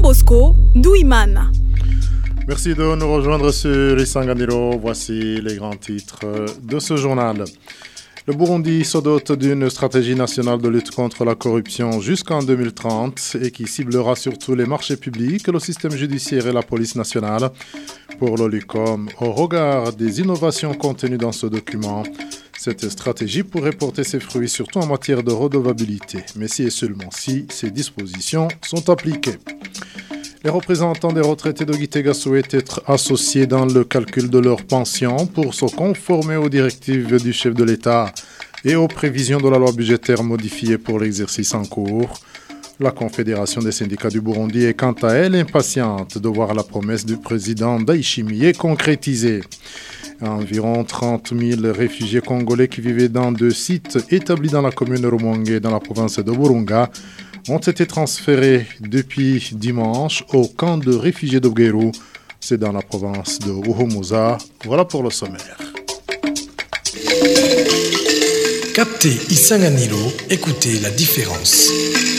Bosco Douimana. Merci de nous rejoindre sur Isanganiro. Voici les grands titres de ce journal. Le Burundi se dote d'une stratégie nationale de lutte contre la corruption jusqu'en 2030 et qui ciblera surtout les marchés publics, le système judiciaire et la police nationale. Pour l'OLUCOM, au regard des innovations contenues dans ce document, cette stratégie pourrait porter ses fruits surtout en matière de redevabilité, mais si et seulement si ces dispositions sont appliquées. Les représentants des retraités de Gitega souhaitent être associés dans le calcul de leur pension pour se conformer aux directives du chef de l'État et aux prévisions de la loi budgétaire modifiée pour l'exercice en cours. La Confédération des syndicats du Burundi est quant à elle impatiente de voir la promesse du président Ndayishimiye concrétisée. Environ 30 000 réfugiés congolais qui vivaient dans 2 sites établis dans la commune de Rumonge dans la province de Burunga ont été transférés depuis dimanche au camp de réfugiés d'Ogueru. C'est dans la province de Uhumuza. Voilà pour le sommaire. Captez Isanganiro, écoutez la différence.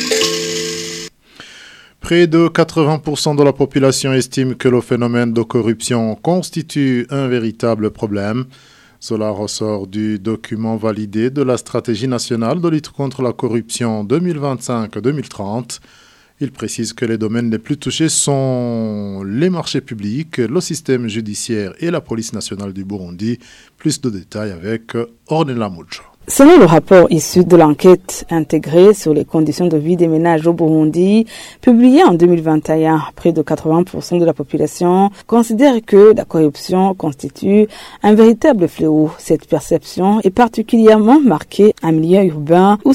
Près de 80% de la population estime que le phénomène de corruption constitue un véritable problème. Cela ressort du document validé de la stratégie nationale de lutte contre la corruption 2025-2030. Il précise que les domaines les plus touchés sont les marchés publics, le système judiciaire et la police nationale du Burundi. Plus de détails avec Ornella Mujo. Selon le rapport issu de l'enquête intégrée sur les conditions de vie des ménages au Burundi, publié en 2021, près de 80% de la population considère que la corruption constitue un véritable fléau. Cette perception est particulièrement marquée en milieu urbain où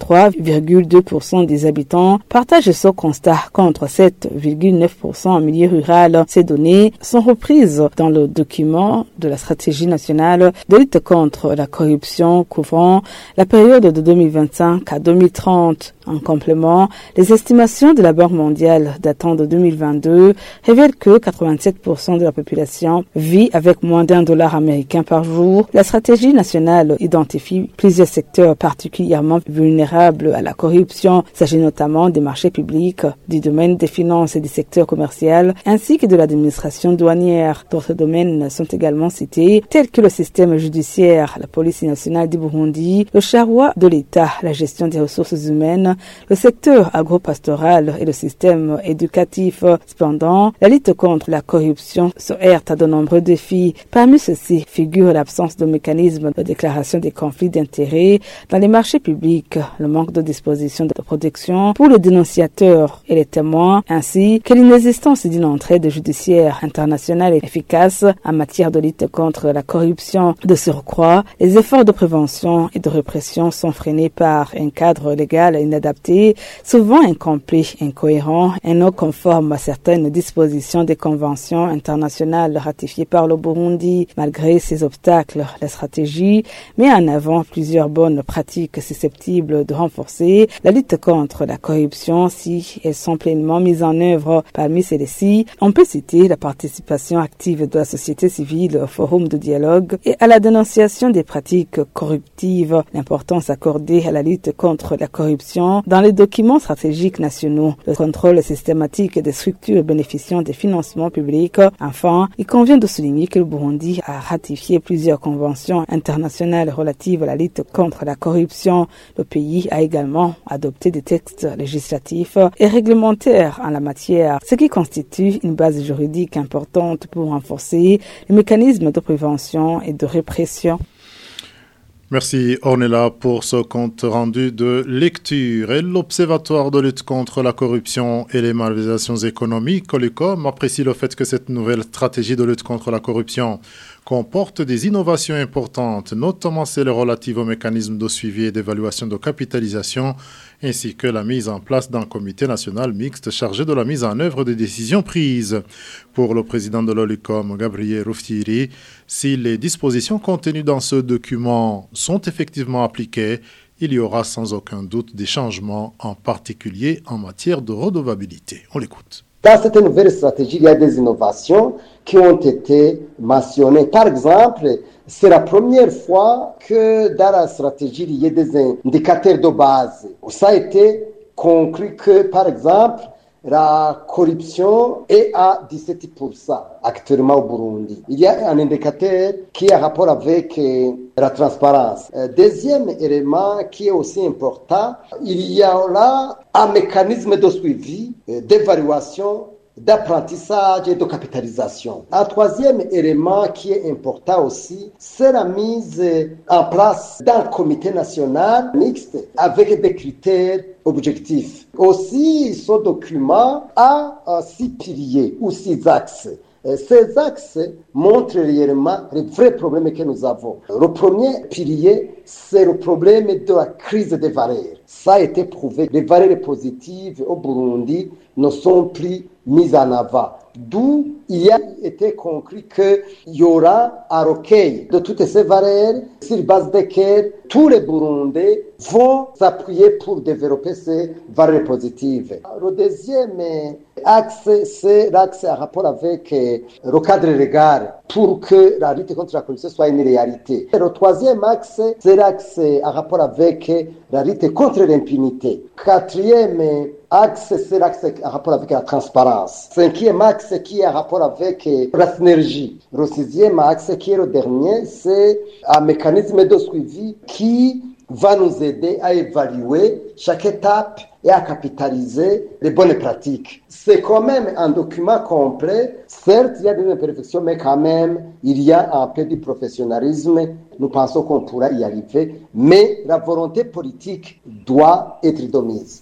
73,2% des habitants partagent ce constat contre 7,9% en milieu rural. Ces données sont reprises dans le document de la stratégie nationale de lutte contre la corruption couvrant la période de 2025 à 2030. En complément, les estimations de la Banque mondiale datant de 2022 révèlent que 87% de la population vit avec moins $1 américain par jour. La stratégie nationale identifie plusieurs secteurs particulièrement vulnérables à la corruption. Il s'agit notamment des marchés publics, du domaine des finances et du secteur commercial, ainsi que de l'administration douanière. D'autres domaines sont également cités, tels que le système judiciaire, la police nationale du Burundi, le charroi de l'État, la gestion des ressources humaines, le secteur agro-pastoral et le système éducatif. Cependant, la lutte contre la corruption se heurte à de nombreux défis. Parmi ceux-ci figure l'absence de mécanismes de déclaration des conflits d'intérêts dans les marchés publics, le manque de dispositions de protection pour les dénonciateurs et les témoins, ainsi que l'inexistence d'une entraide judiciaire internationale efficace en matière de lutte contre la corruption. De surcroît, les efforts de prévention et de répression sont freinés par un cadre légal inadapté, souvent incomplet, incohérent et non conforme à certaines dispositions des conventions internationales ratifiées par le Burundi. Malgré ces obstacles, la stratégie met en avant plusieurs bonnes pratiques susceptibles de renforcer la lutte contre la corruption si elles sont pleinement mises en œuvre. Parmi celles-ci, on peut citer la participation active de la société civile au forum de dialogue et à la dénonciation des pratiques corruptives, l'importance accordée à la lutte contre la corruption dans les documents stratégiques nationaux, le contrôle systématique des structures bénéficiant des financements publics. Enfin, il convient de souligner que le Burundi a ratifié plusieurs conventions internationales relatives à la lutte contre la corruption. Le pays a également adopté des textes législatifs et réglementaires en la matière, ce qui constitue une base juridique importante pour renforcer les mécanismes de prévention et de répression. Merci Ornella pour ce compte rendu de lecture. Et l'Observatoire de lutte contre la corruption et les malversations économiques, OLUCOM, apprécie le fait que cette nouvelle stratégie de lutte contre la corruption comporte des innovations importantes, notamment celles relatives au mécanisme de suivi et d'évaluation de capitalisation, ainsi que la mise en place d'un comité national mixte chargé de la mise en œuvre des décisions prises. Pour le président de l'OLUCOM, Gabriel Rufyiri, si les dispositions contenues dans ce document sont effectivement appliquées, il y aura sans aucun doute des changements, en particulier en matière de redevabilité. On l'écoute. Dans cette nouvelle stratégie, il y a des innovations qui ont été mentionnées. Par exemple, c'est la première fois que dans la stratégie, il y a des indicateurs de base. Ça a été conclu que, par exemple, la corruption est à 17% actuellement au Burundi. Il y a un indicateur qui a rapport avec la transparence. Deuxième élément qui est aussi important, il y a là un mécanisme de suivi, d'évaluation, d'apprentissage et de capitalisation. Un troisième élément qui est important aussi, c'est la mise en place d'un comité national mixte avec des critères objectifs. Aussi, ce document a 6 piliers ou 6 axes. Ces axes montrent réellement les vrais problèmes que nous avons. Le premier pilier, c'est le problème de la crise des valeurs. Ça a été prouvé. Les valeurs positives au Burundi ne sont plus mises en avant. D'où il a été conclu qu'il y aura un recueil de toutes ces valeurs sur base desquelles tous les Burundais vont s'appuyer pour développer ces valeurs positives. Le deuxième axe, c'est l'axe en rapport avec le cadre légal pour que la lutte contre la corruption soit une réalité. Et le troisième axe, c'est l'axe en rapport avec la lutte contre l'impunité. Quatrième axe, c'est l'axe en rapport avec la transparence. Cinquième axe qui est en rapport avec la synergie. Le sixième axe qui est le dernier, c'est un mécanisme de suivi qui va nous aider à évaluer chaque étape et à capitaliser les bonnes pratiques. C'est quand même un document complet. Certes, il y a des imperfections, mais quand même, il y a un peu de professionnalisme. Nous pensons qu'on pourra y arriver, mais la volonté politique doit être de mise.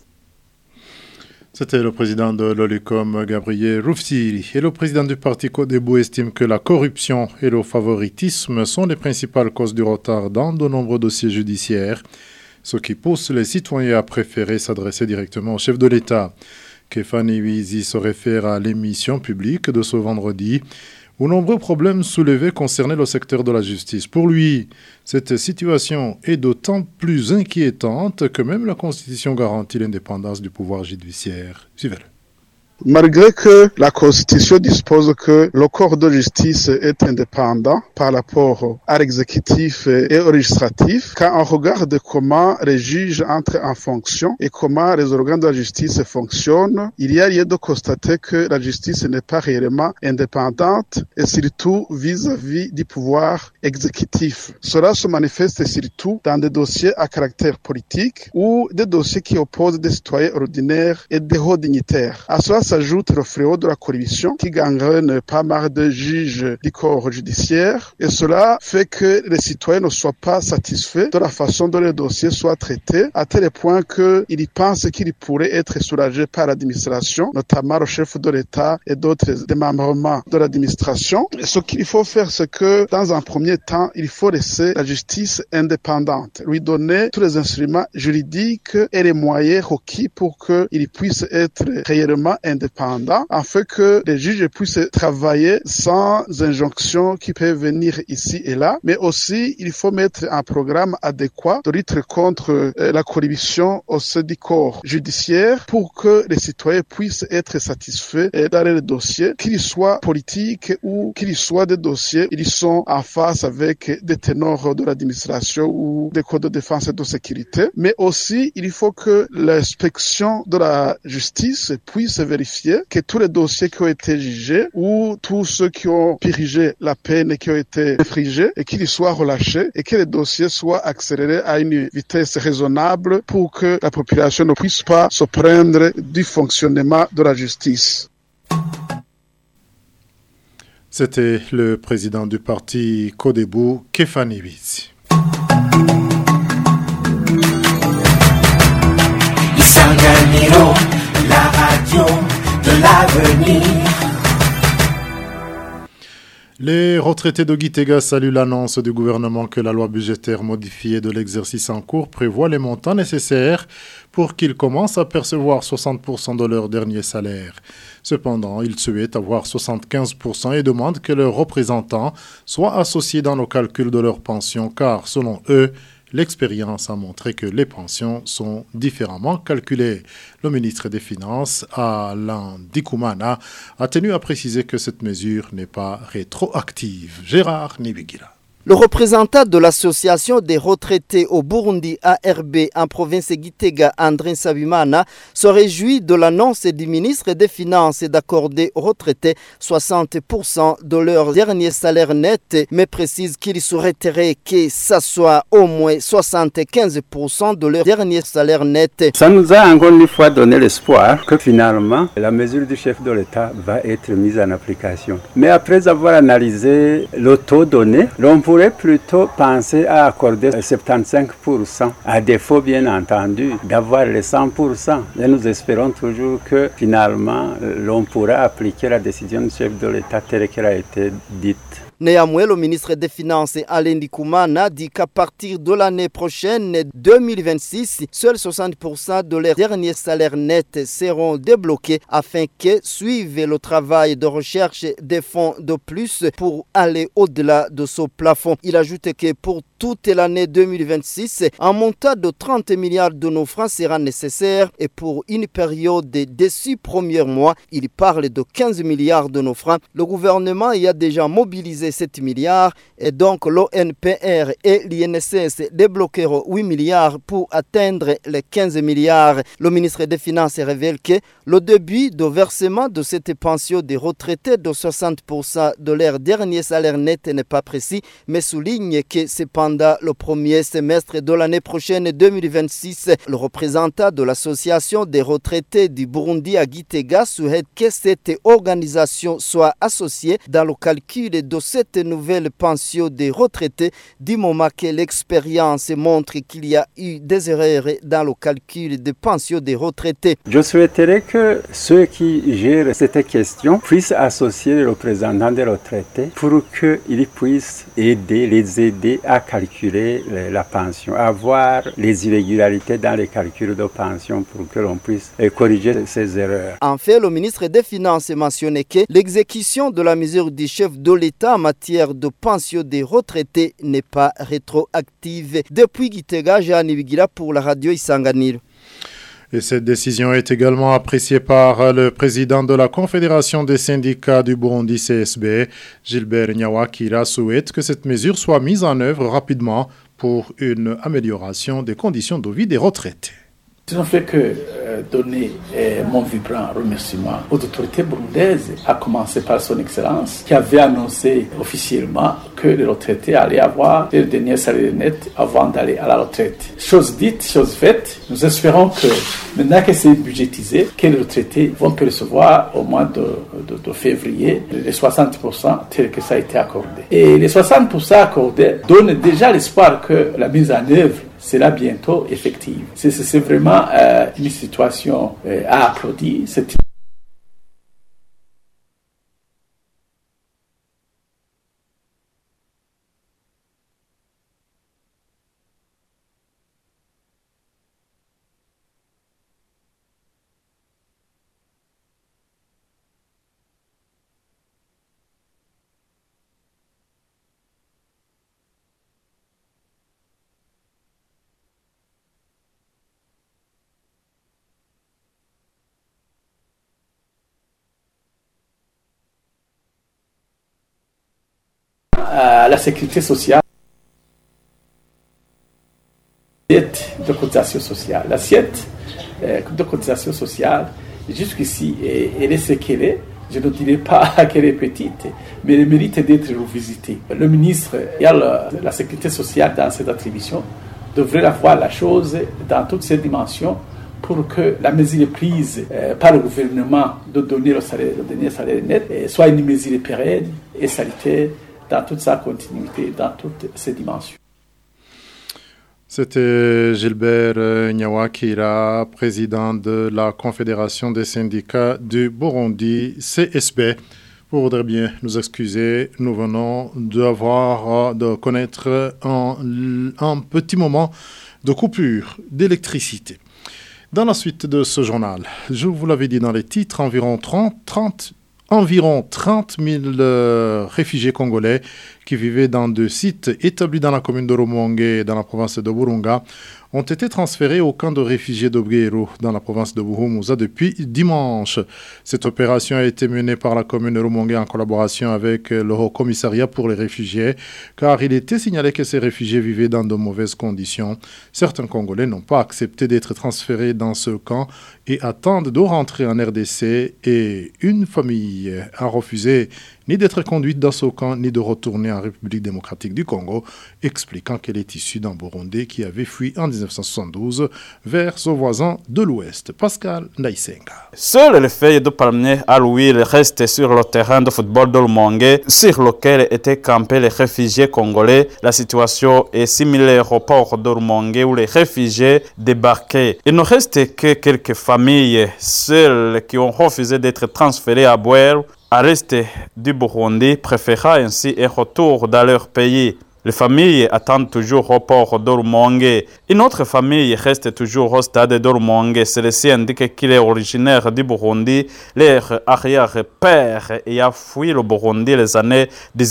C'était le président de l'Olicom, Gabriel Rufsiri. Et le président du parti Codebu estime que la corruption et le favoritisme sont les principales causes du retard dans de nombreux dossiers judiciaires, ce qui pousse les citoyens à préférer s'adresser directement au chef de l'État. Kefani Wizi se réfère à l'émission publique de ce vendredi, où nombreux problèmes soulevés concernaient le secteur de la justice. Pour lui, cette situation est d'autant plus inquiétante que même la Constitution garantit l'indépendance du pouvoir judiciaire. Suivez-le. Malgré que la Constitution dispose que le corps de justice est indépendant par rapport à l'exécutif et au législatif, quand on regarde comment les juges entrent en fonction et comment les organes de la justice fonctionnent, il y a lieu de constater que la justice n'est pas réellement indépendante et surtout vis-à-vis du pouvoir exécutif. Cela se manifeste surtout dans des dossiers à caractère politique ou des dossiers qui opposent des citoyens ordinaires et des hauts dignitaires. À cela s'ajoute le fléau de la corruption qui gangrène pas mal de juges du corps judiciaire et cela fait que les citoyens ne soient pas satisfaits de la façon dont les dossiers soient traités à tel point qu'ils pensent qu'ils pourraient être soulagés par l'administration, notamment le chef de l'État et d'autres démembrements de l'administration. Et ce qu'il faut faire, c'est que dans un premier temps, il faut laisser la justice indépendante, lui donner tous les instruments juridiques et les moyens requis pour qu'il puisse être réellement indépendant, afin que les juges puissent travailler sans injonctions qui peuvent venir ici et là, mais aussi il faut mettre un programme adéquat de lutte contre la corruption au sein du corps judiciaire pour que les citoyens puissent être satisfaits dans les dossiers, qu'ils soient politiques ou qu'ils soient des dossiers, ils sont en face avec des ténors de l'administration ou des codes de défense et de sécurité, mais aussi il faut que l'inspection de la justice puisse vérifier que tous les dossiers qui ont été jugés ou tous ceux qui ont purgé la peine qui ont été infligés et qu'ils soient relâchés et que les dossiers soient accélérés à une vitesse raisonnable pour que la population ne puisse pas se prendre du fonctionnement de la justice. C'était le président du parti Codebu, Kefani Wizi. Isanganiro, la radio de l'avenir. Les retraités de Gitega saluent l'annonce du gouvernement que la loi budgétaire modifiée de l'exercice en cours prévoit les montants nécessaires pour qu'ils commencent à percevoir 60% de leur dernier salaire. Cependant, ils souhaitent avoir 75% et demandent que leurs représentants soient associés dans le calcul de leur pension car, selon eux, l'expérience a montré que les pensions sont différemment calculées. Le ministre des Finances, Alain Dikoumana, a tenu à préciser que cette mesure n'est pas rétroactive. Gérard Nibigila. Le représentant de l'association des retraités au Burundi ARB en province Gitega, André Sabimana, se réjouit de l'annonce du ministre des Finances d'accorder aux retraités 60% de leur dernier salaire net, mais précise qu'il souhaiterait que ça soit au moins 75% de leur dernier salaire net. Ça nous a encore une fois donné l'espoir que finalement la mesure du chef de l'État va être mise en application. Mais après avoir analysé le taux donné, l'on pourrait plutôt penser à accorder 75%, à défaut bien entendu d'avoir les 100%. Et nous espérons toujours que finalement l'on pourra appliquer la décision du chef de l'État telle qu'elle a été dite. Néanmoins, le ministre des Finances Alain Ndikumana dit qu'à partir de l'année prochaine, 2026, seuls 60% de leurs derniers salaires nets seront débloqués afin que suive le travail de recherche des fonds de plus pour aller au-delà de ce plafond. Il ajoute que pour toute l'année 2026, un montant de 30 milliards de nos francs sera nécessaire et pour une période des 6 premiers mois, il parle de 15 milliards de nos francs. Le gouvernement y a déjà mobilisé 7 milliards et donc l'ONPR et l'INSS débloqueront 8 milliards pour atteindre les 15 milliards. Le ministre des Finances révèle que le début de versement de cette pension des retraités de 60% de leur dernier salaire net n'est pas précis, mais souligne que c'est pendant le premier semestre de l'année prochaine 2026. Le représentant de l'association des retraités du Burundi à Gitega souhaite que cette organisation soit associée dans le calcul de cette nouvelle pension des retraités du moment que l'expérience montre qu'il y a eu des erreurs dans le calcul des pensions des retraités. Je souhaiterais que ceux qui gèrent cette question puissent associer les représentants des retraités pour qu'ils puissent les aider à calculer la pension, à voir les irrégularités dans les calculs de pension pour que l'on puisse corriger ces erreurs. En fait, le ministre des Finances mentionnait que l'exécution de la mesure du chef de l'État en matière de pension des retraités n'est pas rétroactive. Depuis Gitega, Jeanne Bigila pour la radio Isanganiro. Et cette décision est également appréciée par le président de la Confédération des syndicats du Burundi CSB, Gilbert Nyawakira, souhaite que cette mesure soit mise en œuvre rapidement pour une amélioration des conditions de vie des retraités. Je ne fais que donner mon vibrant remerciement aux autorités burundaises, à commencer par son Excellence, qui avait annoncé officiellement que les retraités allaient avoir le dernier salaire net avant d'aller à la retraite. Chose dite, chose faite, nous espérons que maintenant que c'est budgétisé, que les retraités vont recevoir au mois de février les 60% tels que ça a été accordé. Et les 60% accordés donnent déjà l'espoir que la mise en œuvre sera bientôt effective. C'est vraiment une situation à applaudir. La sécurité sociale, l'assiette de cotisation sociale. L'assiette de cotisation sociale, jusqu'ici, elle est ce qu'elle est. Je ne dirais pas qu'elle est petite, mais elle mérite d'être revisitée. Le ministre et la sécurité sociale dans cette attribution devrait voir la chose dans toutes ses dimensions pour que la mesure prise par le gouvernement de donner le dernier salaire net soit une mesure pérenne et sanitaire dans toute sa continuité, dans toutes ses dimensions. C'était Gilbert Nyawakira, président de la Confédération des syndicats du Burundi, CSB. Vous voudrez bien nous excuser, nous venons de connaître un petit moment de coupure d'électricité. Dans la suite de ce journal, je vous l'avais dit dans les titres, environ 30 000 réfugiés congolais qui vivaient dans 2 sites établis dans la commune de Rumongue et dans la province de Burunga ont été transférés au camp de réfugiés de Bweru dans la province de Buhumuza depuis dimanche. Cette opération a été menée par la commune de Rumongue en collaboration avec le Haut Commissariat pour les réfugiés, car il était signalé que ces réfugiés vivaient dans de mauvaises conditions. Certains Congolais n'ont pas accepté d'être transférés dans ce camp et attendent de rentrer en RDC, et une famille a refusé ni d'être conduite dans ce camp, ni de retourner en République démocratique du Congo, expliquant qu'elle est issue d'un Burundais qui avait fui en 1972 vers son voisin de l'Ouest, Pascal Ndaisenga. Seules les feuilles de palmier à l'huile restent sur le terrain de football de Rumongue, sur lequel étaient campés les réfugiés congolais. La situation est similaire au port de Rumongue où les réfugiés débarquaient. Il ne reste que quelques familles, celles qui ont refusé d'être transférées à Bweru, à rester du Burundi, préférant ainsi un retour dans leur pays. Les familles attendent toujours au port de Rumongue. Une autre famille reste toujours au stade de Rumongue. Celle-ci indique qu'il est originaire du Burundi. Leur arrière-père ayant fui le Burundi les années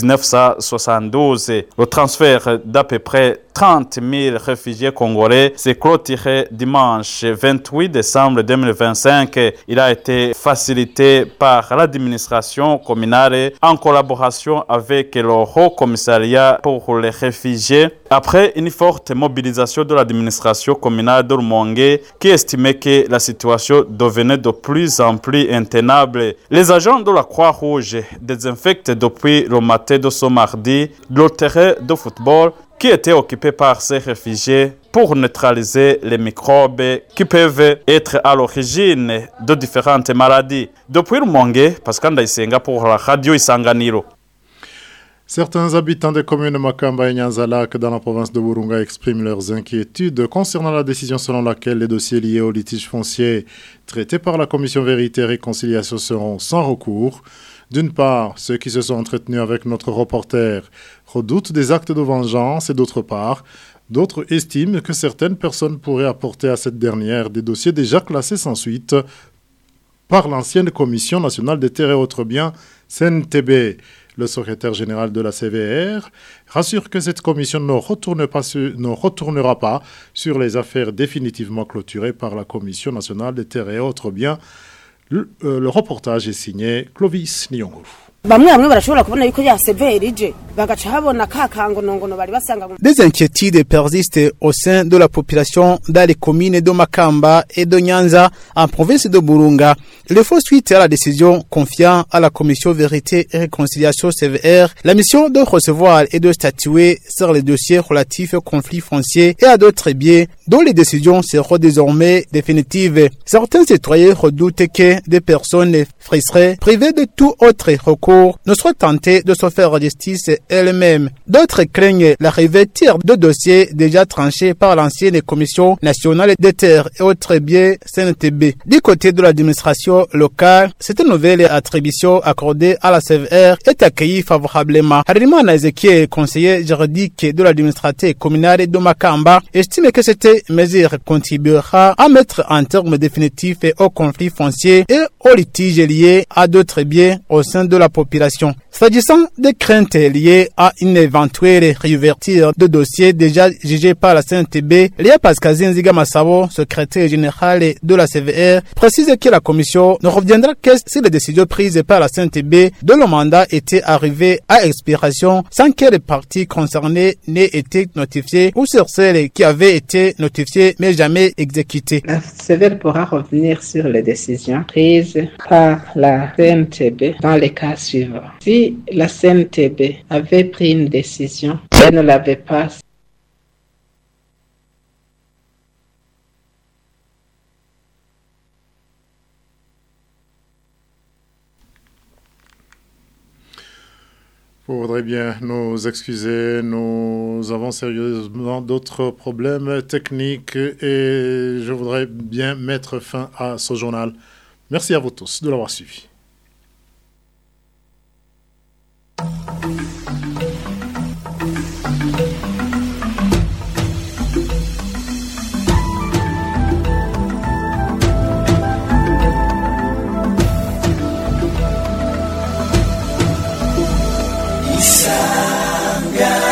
1972. Le transfert d'à peu près 30 000 réfugiés congolais s'est clôturé dimanche 28 décembre 2025. Il a été facilité par l'administration communale en collaboration avec le Haut Commissariat pour les réfugiés. Après une forte mobilisation de l'administration communale de Rumongue qui estimait que la situation devenait de plus en plus intenable, les agents de la Croix-Rouge désinfectent depuis le matin de ce mardi le terrain de football qui était occupé par ces réfugiés pour neutraliser les microbes qui peuvent être à l'origine de différentes maladies. Depuis Rumongue, Pascal Ndaisenga pour la radio Isanganiro. Certains habitants des communes de Makamba et Nyanzalak dans la province de Burunga expriment leurs inquiétudes concernant la décision selon laquelle les dossiers liés au litige foncier traités par la commission Vérité et Réconciliation seront sans recours. D'une part, ceux qui se sont entretenus avec notre reporter redoutent des actes de vengeance et d'autre part, d'autres estiment que certaines personnes pourraient apporter à cette dernière des dossiers déjà classés sans suite par l'ancienne Commission nationale des terres et autres biens, CNTB. Le secrétaire général de la CVR rassure que cette commission ne retournera pas sur les affaires définitivement clôturées par la Commission nationale des terres et autres biens. Le reportage est signé Clovis Nyonguru. Des inquiétudes persistent au sein de la population dans les communes de Makamba et de Nyanza en province de Burunga. Il faut suite à la décision confiant à la commission Vérité et Réconciliation CVR la mission de recevoir et de statuer sur les dossiers relatifs aux conflits fonciers et à d'autres biens dont les décisions seront désormais définitives. Certains citoyens redoutent que des personnes frustrées, privées de tout autre recours, ne soient tentées de se faire justice elles-mêmes. D'autres craignent la révertir de dossiers déjà tranchés par l'ancienne Commission nationale des terres et autres biens CNTB. Du côté de l'administration locale, cette nouvelle attribution accordée à la CVR est accueillie favorablement. Harimana Ezekiel, conseiller juridique de l'administration communale de Makamba, estime que cette mesure contribuera à mettre un terme définitif aux conflits fonciers et aux litiges liés à d'autres biens au sein de la population. S'agissant des craintes liées à une éventuelle réouverture de dossiers déjà jugés par la CNTB, Léa Pascal Nziga Massabo, secrétaire général de la CVR, précise que la commission ne reviendra que si les décisions prises par la CNTB dont le mandat était arrivé à expiration sans que les parties concernées n'aient été notifiées ou sur celles qui avaient été notifiées mais jamais exécutées. La CVR pourra revenir sur les décisions prises par la CNTB dans les cas suivants. Si la CNTB avait pris une décision, elle ne l'avait pas. Vous voudrez bien nous excuser, nous avons sérieusement d'autres problèmes techniques et je voudrais bien mettre fin à ce journal. Merci à vous tous de l'avoir suivi. Isanganiro